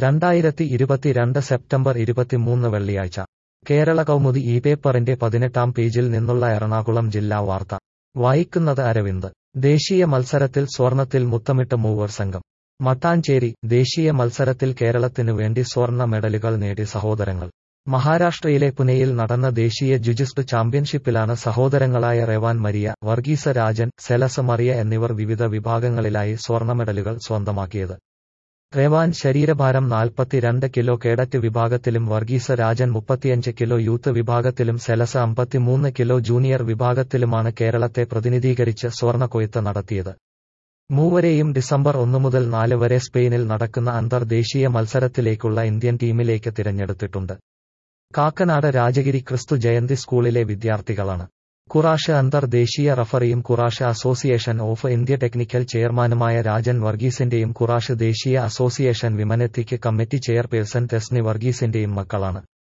2022 September 23 വെള്ളിയാഴ്ച കേരള കൗമുദി ഈ പേപ്പറിന്റെ 18-ാം പേജിൽ നിന്നുള്ള എറണാകുളം ജില്ലാ വാർത്ത വായിക്കുന്നത് അരവിന്ദ്. ദേശീയ മത്സരത്തിൽ സ്വർണത്തിൽ മുത്തമിട്ട മൂവർ സംഘം. മട്ടാഞ്ചേരി. ദേശീയ മത്സരത്തിൽ കേരളത്തിനു വേണ്ടി സ്വർണ്ണ മെഡലുകൾ നേടി സഹോദരങ്ങൾ. മഹാരാഷ്ട്രയിലെ പുനെയിൽ നടന്ന ദേശീയ ജുജിത്സു ചാമ്പ്യൻഷിപ്പിലാണ് സഹോദരങ്ങളായ റെവാൻ മരിയ, വർഗീസ രാജൻ, സെലസ് മറിയ എന്നിവർ വിവിധ വിഭാഗങ്ങളിലായി സ്വർണ്ണ മെഡലുകൾ സ്വന്തമാക്കിയത്. റെവാൻ ശരീരഭാരം 42 കിലോ കേഡറ്റ് വിഭാഗത്തിലും വർഗീസ രാജൻ 35 കിലോ യൂത്ത് വിഭാഗത്തിലും സെലസ് 53 കിലോ ജൂനിയർ വിഭാഗത്തിലുമാണ് കേരളത്തെ പ്രതിനിധീകരിച്ച് സ്വർണ്ണക്കൊയ്ത്ത് നടത്തിയത്. മൂവരെയും ഡിസംബർ 1 മുതൽ 4 വരെ സ്പെയിനിൽ നടക്കുന്ന അന്തർദേശീയ മത്സരത്തിലേക്കുള്ള ഇന്ത്യൻ ടീമിലേക്ക് തിരഞ്ഞെടുത്തിട്ടുണ്ട്. കാക്കനാട് രാജഗിരി ക്രിസ്തു ജയന്തി സ്കൂളിലെ വിദ്യാർത്ഥികളാണ്. കുറാഷ് അന്തർദേശീയ റഫറിയും kurash association of India technical ചെയർമാനുമായ രാജൻ വർഗീസിന്റെയും കുറാഷ് ദേശീയ association women ethic committee chairperson Thesni വർഗീസിന്റെയും മക്കളാണ്.